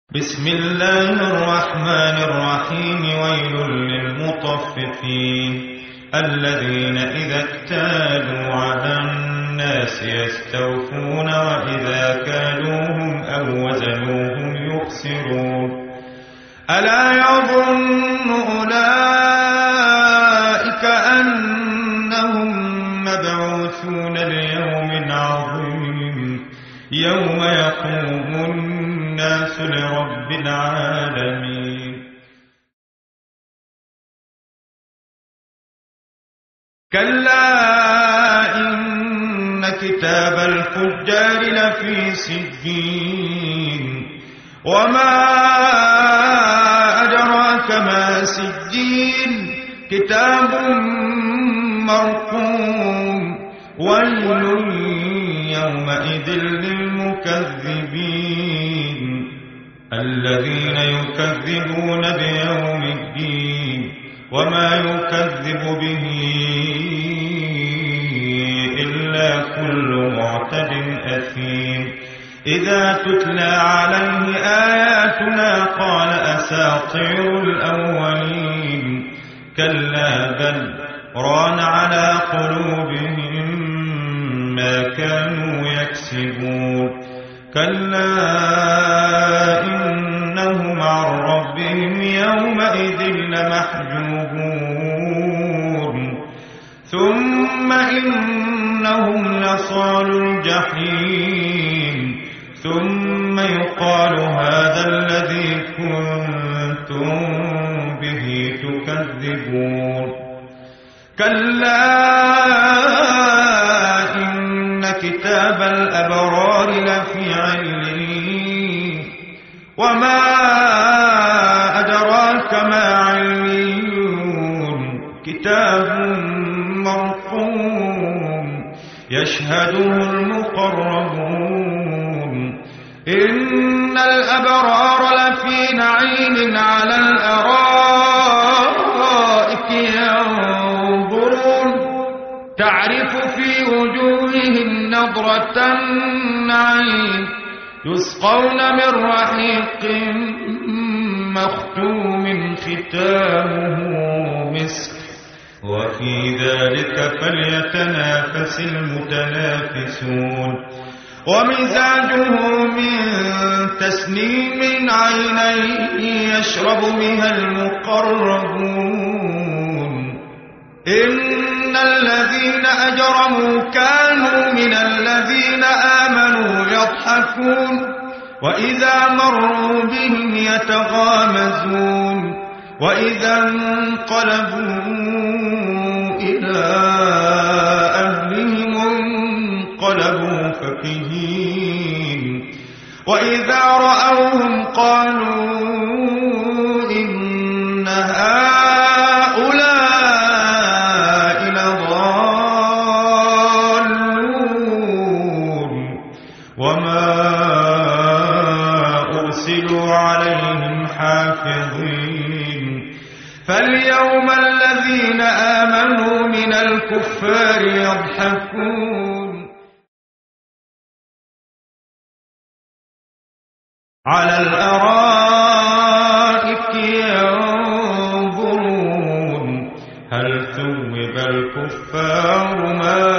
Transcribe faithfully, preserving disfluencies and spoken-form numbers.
بسم الله الرحمن الرحيم. ويل للمطففين الذين إذا اكتالوا على الناس يستوفون وإذا كالوهم أو وزنوهم يخسرون. ألا يظن أولئك أنهم مبعوثون ليوم عظيم يوم يقوم الناس لرب العالمين. كلا إن كتاب الفجار لفي سجين وما أدراك ما سجين كتاب مرقوم. ويل يومئذ للمكذبين الذين يكذبون بيوم الدين وما يكذب به إلا كل معتد أثيم. إذا تتلى عليه آياتنا قال أساطير الأولين. كلا بل ران على قلوبهم ما كانوا يكسبون. كلا إنهم عن ربهم يومئذ لمحجوبون. ثم إنهم لصالوا الجحيم ثم يقال هذا الذي كنتم به تكذبون. كلا إن كتاب الأبرار لفي عليين وما أدراك ما عليون كتاب مرقوم يشهده المقربون. إن الأبرار لفي نعيم على الأرائك ينظرون تعرف في وجوههم نضرة النعيم يسقون من رحيق مختوم ختامه مسك وفي ذلك فليتنافس المتنافسون. ومزاجه من تسنيم عينا يشرب بها المقربون. إن الذين أجرموا كانوا من الذين آمنوا يضحكون وإذا مروا بهم يتغامزون وإذا انقلبوا إلى أهلهم انقلبوا فكهين وإذا رأوهم قالوا إن هؤلاء لضالون وما أرسلوا عليهم حافظين. فاليوم الذين آمنوا من الكفار يضحكون على الأرائك ينظرون هل ثوب الكفار ما